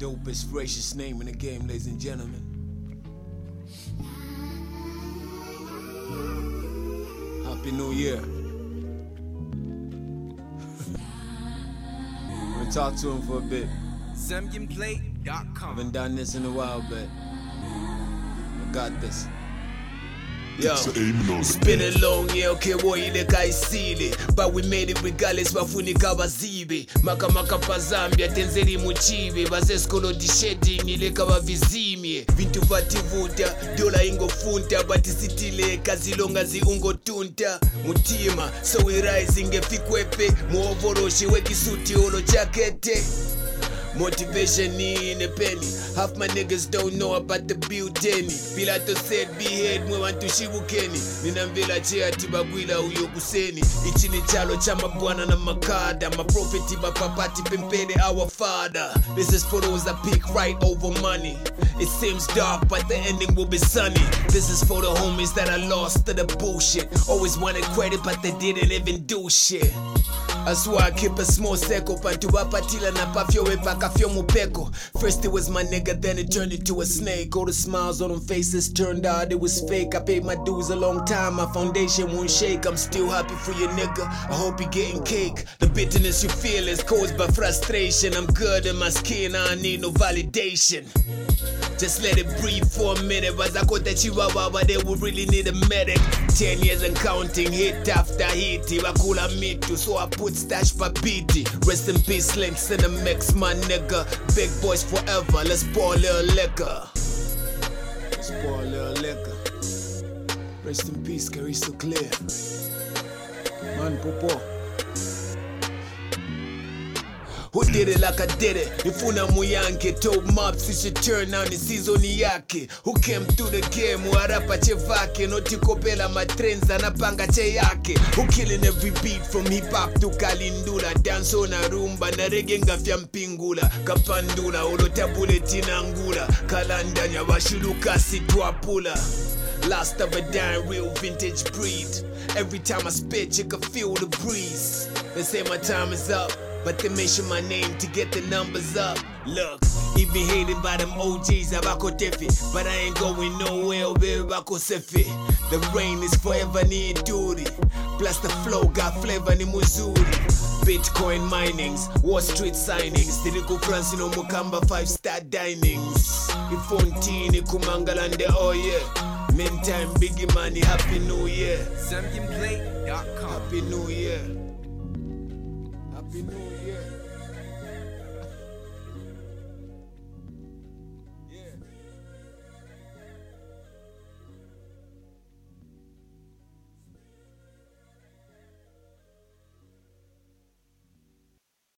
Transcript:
dopest, gracious name in the game, ladies and gentlemen. Happy New Year. I'm gonna talk to him for a bit. ZambianPlay.com. Haven't done this in a while, but I got this. Yo, it's been a long year, okay, boy, ile kaisili. But we made it regardless, bafunika bazibi. Maka pa Zambia, tenzeli muchibi. Bazeskolo di shedding, ile kaba vizimie. Vintu vativuta, dola ingo funta. But isitile, kazilonga zi ungo tunta. Mutima, so we rising, efikwepe. Muovoroshi, wekisuti, olo jakete. Motivation in a penny. Half my niggas don't know about the building. Pilato said be head mwe wantu shibukeni. Ninamvila chea tibagwila uyo kuseni. Ichini chalo chama bwana na makada. My prophet papati pimpede our father. This is photos I pick right over money. It seems dark but the ending will be sunny. This is for the homies that I lost to the bullshit. Always wanted credit but they didn't even do shit. That's why I keep a small circle. Pantu wapatila na pafyo wepaka fyo mupeko. First it was my nigga, then it turned into a snake. All the smiles on them faces turned out it was fake. I paid my dues a long time, my foundation won't shake. I'm still happy for you nigga, I hope you getting cake. The bitterness you feel is caused by frustration. I'm good in my skin, I don't need no validation. Just let it breathe for a minute. Bazakota chihuahua, they will really need a medic. 10 years and counting, hit after hit. Bakula mitu, so I put stash pa beaty. Rest in peace, links in the mix, my nigga. Big boys forever, let's pour a little liquor. Let's pour a little liquor. Rest in peace, carry so clear. Man, popo. Who did it like I did it? Ifuna muyanke told mobs it should turn on the season yake. Who came through the game? Warapa chevake. Notikopela matrenza na panga che yake. Who killing every beat from hip hop to kalindula. Dance on a rumba na reggae ngafya mpingula. Kapandula olota bulletin angula. Kalandanya washuluka sitwapula. Last of a dying real vintage breed. Every time I spit you can feel the breeze. They say my time is up, but they mention my name to get the numbers up. Look, even hated by them OGs, abako defi. But I ain't going nowhere, baby, abako sefi. The rain is forever near duty. Plus the flow got flavor ni muzuri. Bitcoin minings, Wall Street signings. Diriko Francino Mukamba 5-star dinings. Ifontini Kumangalande, oh yeah. Meantime, biggie money, Happy New Year. ZambianPlay.com. Happy New Year. Happy New Year.